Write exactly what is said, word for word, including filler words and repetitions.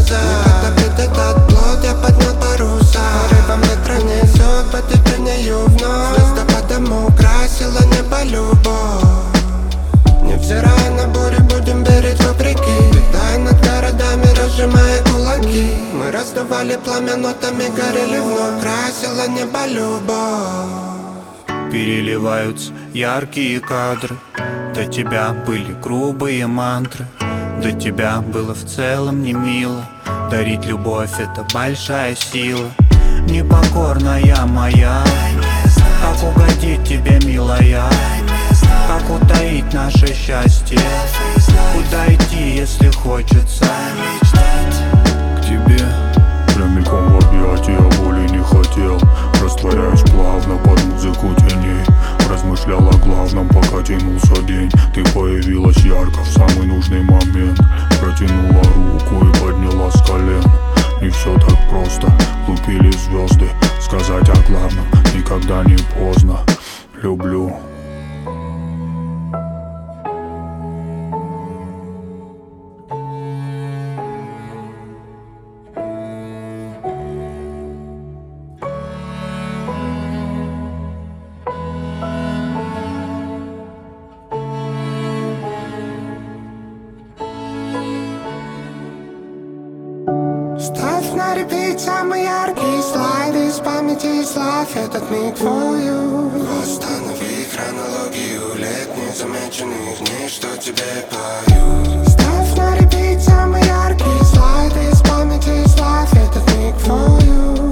глаза. Не потопит этот плод, я поднял паруса. Порывом ветра несет, потепление вновь. Звездопадом украсила небо любовь. Невзирая на бури, будем верить вопреки. Летая над городами, разжимая кулаки. Мы раздували пламя, нотами горели вновь. Красила небо любовь. Переливаются яркие кадры. До тебя были грубые мантры. До тебя было в целом не мило. Дарить любовь — это большая сила. Непокорная моя, как угодить тебе, милая? Как утаить наше счастье? Куда идти, если хочется? К тебе прямиком в объятия, боли не хотел. Растворяюсь плавно под музыку теней. Размышлял о главном, пока тянулся день. Ты появилась ярко в самый нужный момент. Протянула руку и подняла с колен. Не все так просто, лупили звезды. Сказать о главном никогда не поздно. Люблю. Ставь на репит самые яркие слайды из памяти и слав этот миг твою. Восстанови хронологию лет незамеченных дней, что тебе пою. Ставь на репит самые яркие слайды из памяти и слав этот миг твою.